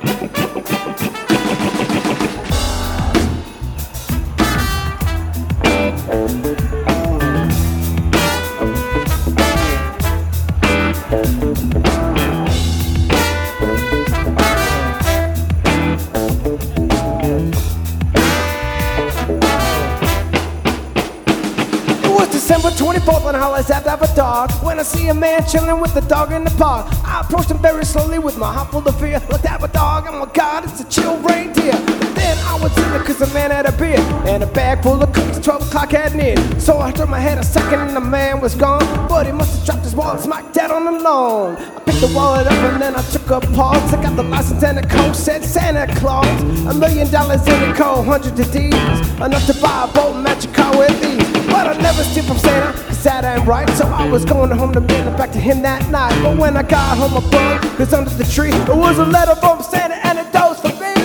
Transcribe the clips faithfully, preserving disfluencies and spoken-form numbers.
December twenty-fourth on Hollis Ave after dark, when I see a man chilling with a dog in the park. I approached him very slowly with my heart full of fear. Looked at my dog, oh my God, it's a chill reindeer. But then I was in it cause the man had a beard and a bag full of cookies. Twelve o'clock had neared, so I turned my head a second and the man was gone. But he must have dropped his wallet, smack dead on the lawn. I picked the wallet up and then I took a pause. Took out the license and the code said Santa Claus. A million dollars in the code, hundreds of D's, enough to buy a boat and match a car with these. But I never steal from Santa, cause that ain't right. So I was going home to bed and back to him that night. But when I got home, I bug, cause under the tree it was a letter from Santa and a dose for me.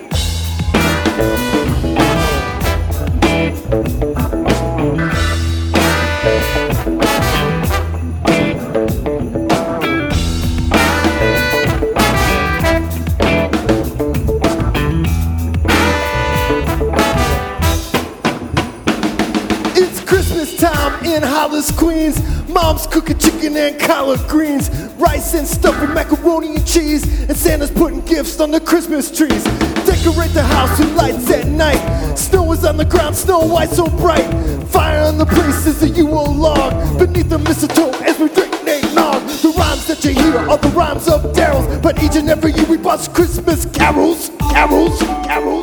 Time in Hollis, Queens. Mom's cooking chicken and collard greens, rice and stuffing, macaroni and cheese, and Santa's putting gifts on the Christmas trees. Decorate the house with lights at night. Snow is on the ground, snow white so bright. Fire on the place is a Yule log beneath the mistletoe as we drink eggnog. The rhymes that you hear are the rhymes of Daryl's, but each and every year we bust Christmas carols, carols, carols.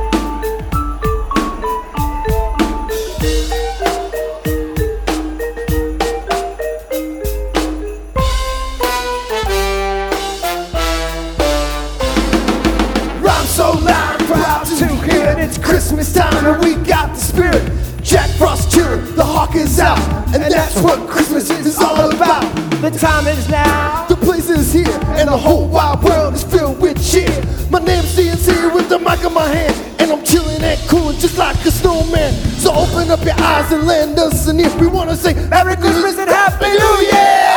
So loud, proud to hear it. It's Christmas time and we got the spirit. Jack Frost chillin', the hawk is out, and that's what Christmas is all about. The time is now, the place is here, and the whole wide world is filled with cheer. My name's D N C with the mic in my hand, and I'm chillin' and coolin' just like a snowman. So open up your eyes and lend us an ear. We wanna say Merry Christmas and Happy New Year!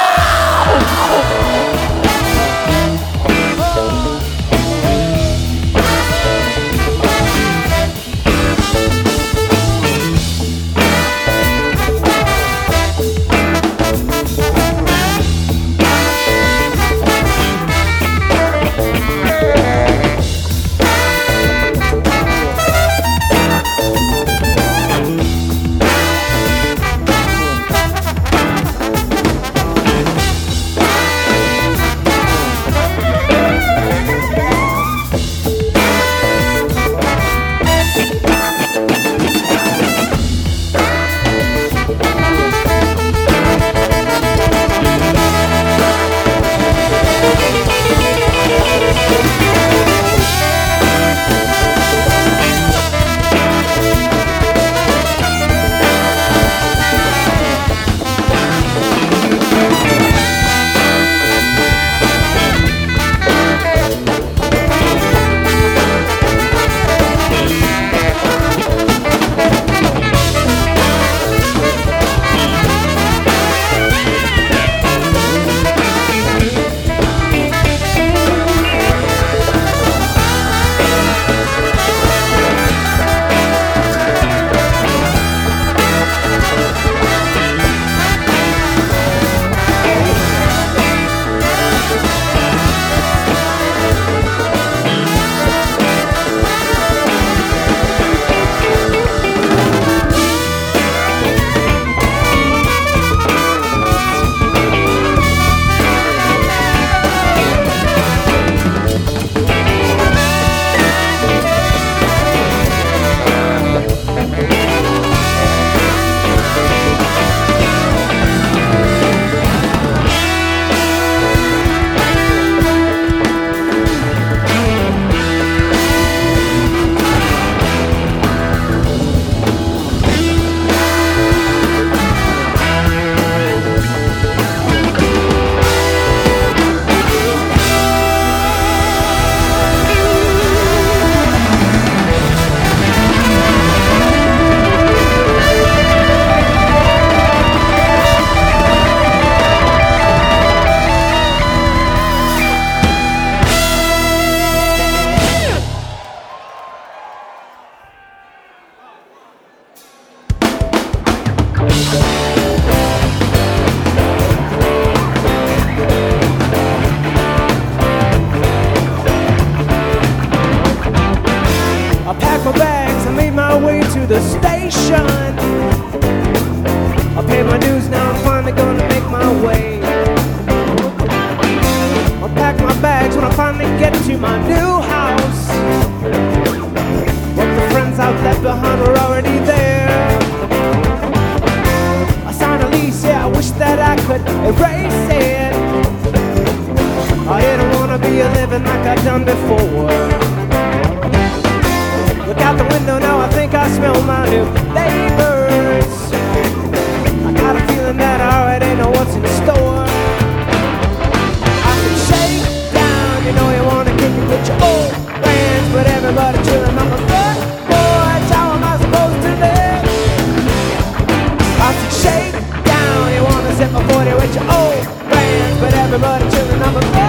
I finally get to my new house, but the friends I've left behind were already there. I signed a lease, yeah, I wish that I could erase it. I didn't wanna be living like I'd done before. Look out the window now, I think I smell my new neighbors. I got a feeling that I already know what's in store. I can shake down, you know you wanna kick it with your old friends, but everybody chilling on the floor. Boy, how am I supposed to live? I can shake down, you wanna sip a forty with your old friends, but everybody chilling on the floor.